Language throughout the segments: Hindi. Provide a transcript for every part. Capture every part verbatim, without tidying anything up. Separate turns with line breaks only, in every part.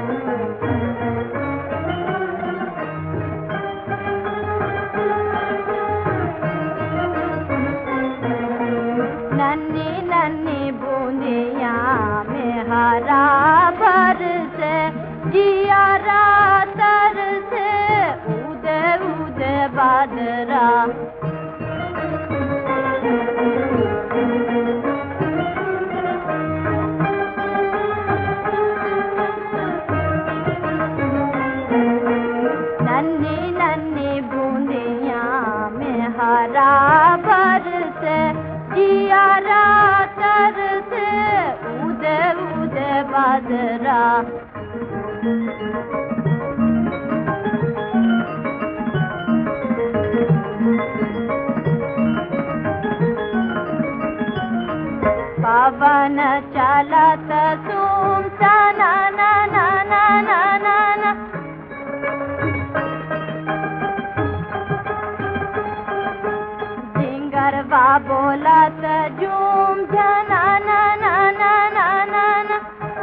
नन्ही नन्ही बूंदिया में हरा बरसे, जियारा तरसे, उदे उदे बादरा। नन्ही नन्ही बूंदिया में हरा बरसे, जियारा तरसे, उदे उदे बादरा। पवन चलत सुम तना ना ना ना ना ना ना, जिंगरवा बोलत झूम जना ना ना ना ना ना ना।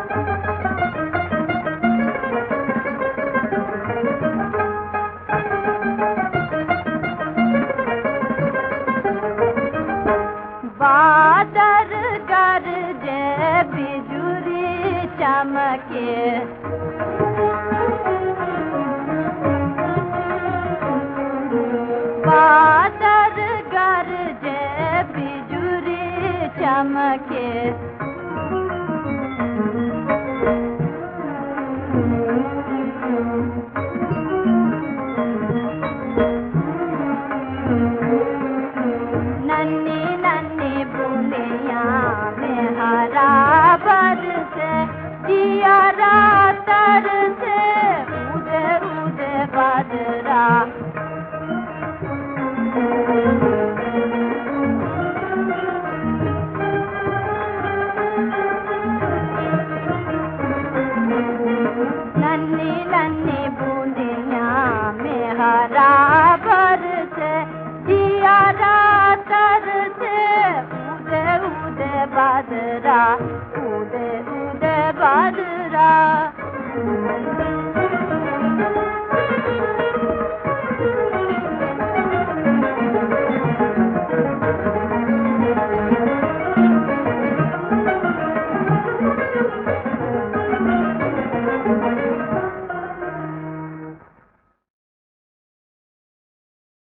बादल गरजे बिजुली चमके, बादल गरजे बिजुली चमके।